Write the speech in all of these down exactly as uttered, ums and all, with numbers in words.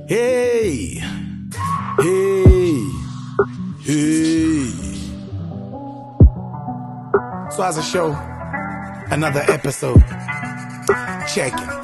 Hey, hey, hey. Swaza Show, another episode. Check it.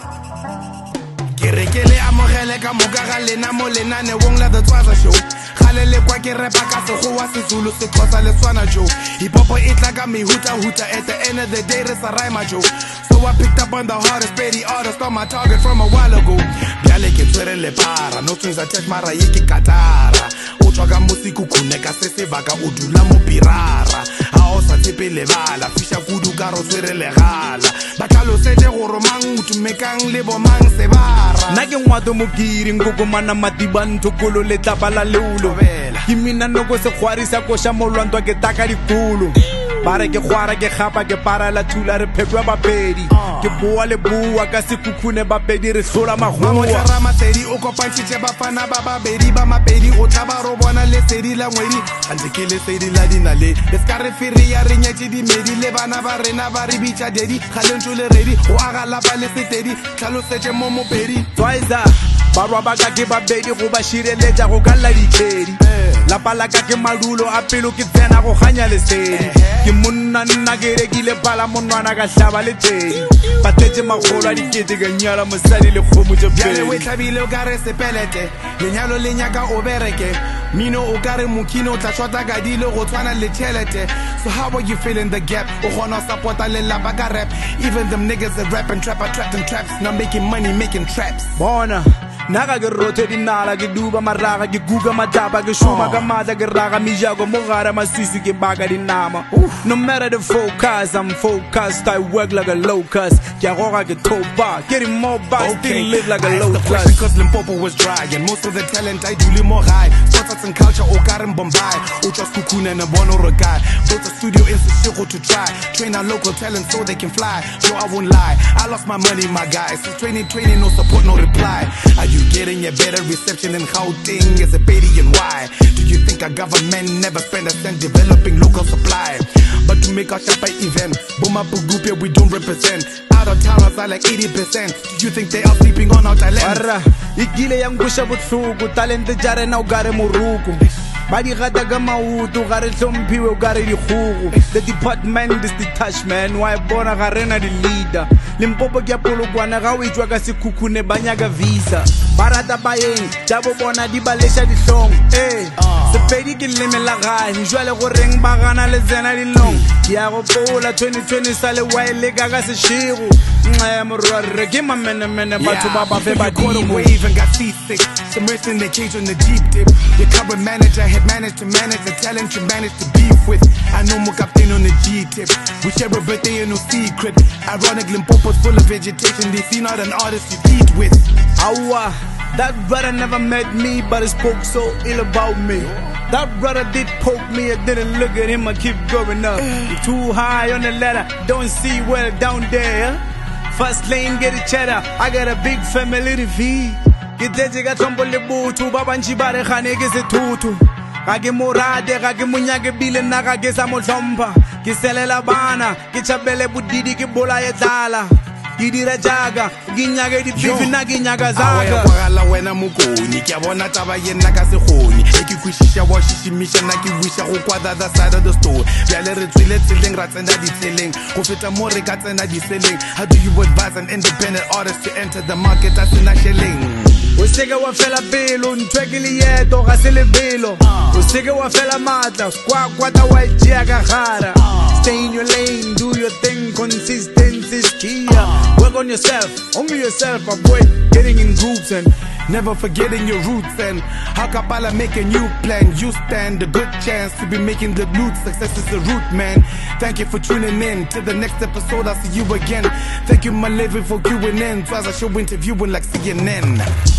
Kere kele amogele ka moka ga lena mo lenane wong la the Swaza Show. Khalele kwa ke repa ka sekgowa seZulu se Xhosa le Swana Joe. Hipopo e tla ka mehuta huta at the end of the day re sa rhyme Joe. So I picked up on the hardest petty artist on my target from a while ago. Biale ke tswere le para, no twins attach mara yiki katara. O tswaga musiku kuneka se se baka o dula mo pirara. Ha o sa tsepe le bala, fisha kudu ka ro tswere le gala. Ba tlhalosetse gore mang o tumekang le bo mang se bara. Nna ke ngwato mokiri nkoko-mana matiba nthokolo le tlapa la leulo. Ke mina noko sekgwarisa koša molwantwa ke taka dikolo. Ba re ke gwara ke gapa ke para la thula re phepwa bapedi. Ke boa le bua ka sekhukhune bapedi re hlola magoa. Mamotara masedi o kopantšhitše bafana ba babedi ba mapedi o tla ba ro bona lesedi la ngwedi. Antse ke lesedi la dinale le ska re firi ya re nyetše dimedi le bana ba rena ba re bitša dedi. Ga lentšo le redi go aga lapa le setedi tlhalosetše mo mopedi. Swaza barwa ba ka ke babedi go ba šireletša go ka lla ditšhedi. Lapa la ka ke madulo a pelo ke tsena go ganya lesedi. Ke monna nna ke rekile pala monwana ka hlaba le tedi. Ba tletše magolo a dikete ka nyala mosadi le kgomo tše Bjale o pedi. tlhabile o ka re sepelete lenyalo le nyaka o bereke. Mino o ka re mokino o tla shota ka dilo go tshwana le tšhelete. So how are you feeling the gap? O kgona go supporta lelapa ka rap. Even them niggas that rap and trap are trapped in traps. Now making money making traps. Bona naka ke rothe dinala ke duba maraga ke guga matapa ke shuma ka matla ke raga mejago mo gare masisi ke baka dinama. No matter the focus, I'm focused. I work like a locust. Ke a goga ke topa, getting more back, still live like a I low asked the question class. cause Limpopo was dry. And most of the talent I do more high. Sports and culture o ka re Bombay. O just kukune na bono rogai. Built a studio in Seshego to try. Train our local talent so they can fly. Yo, I won't lie, I lost my money my guys. Since training, training, no support, no reply. Are you getting a better reception in Gauteng as a baby and why? Do you think our government never spend a cent developing local supply? But to make our shapa event, Boma Pugupia we don't represent. Out of towners are like eighty percent. Do you think they are sleeping on our talent? Arra ikile yang kusha botlhoko talente jare na o gare moruko. Ba di gata ka mauto gare hlomphiwe o gare dikgogo. The department is detachment why bona ga rena di leader. Limpopo ke a polokwana ga o itswa ka sekhukhune ba nyaka visa. Ba rata baeng tša bo bona di ba lesha dihlong. Eh sepedi ke leme la gae jwale go reng ba gana le tsena dilong. Ke a gopola twenty twenty sa le wa le ka ka sešego. Nxa morwarre ke mamenemene batho ba ba fe I caught a badimo. wave and got seasick. Submersed in the cage on the Jeep dip. Your current manager had managed to manage the talent you managed to beef with. I know more captain on the G tip. We share a birthday and no secret. Ironic Limpopo's full of vegetation. They see not an artist you eat with. Awa, that brother never met me, but he spoke so ill about me. That brother did poke me, I didn't look at him, I keep going up. You're too high on the ladder, don't see well down there. First lane, get a cheddar, I got a big family to feed. Get that you got tumble the boot, Baba and Chibare Khane gets a tutu. Kage morade, kage munyage bile na kage samolomba. Kisele la bana, kichabele budidi kibola yetala. Gidira jaga, ginyage di bibi na ginyaga zaga. Awaya wena mukoni, ke a bona taba yena ka sekgoni. E ke kwishisha wa shishimisha na ke wisha go kwa the other side of the store. Bjale re tswile tseleng ra tsena ditseleng, go feta mo re ka tsena diseleng. How do you advise an independent artist to enter the market as a shelling? O seke wa fela pelo, ntwe ke leeto ga se lebelo. O seke wa fela matla, kwa kwata wa jia ka gara. Stay in your lane, do your thing, consistency is key. Work on yourself, only yourself, avoid getting in groups and Never forgetting your roots and how Kapala make a new plan. You stand a good chance to be making the loot. Success is the root, man. Thank you for tuning in. Till the next episode, I'll see you again. Thank you, my living, for queuing in. Twice I show interviewing like C N N.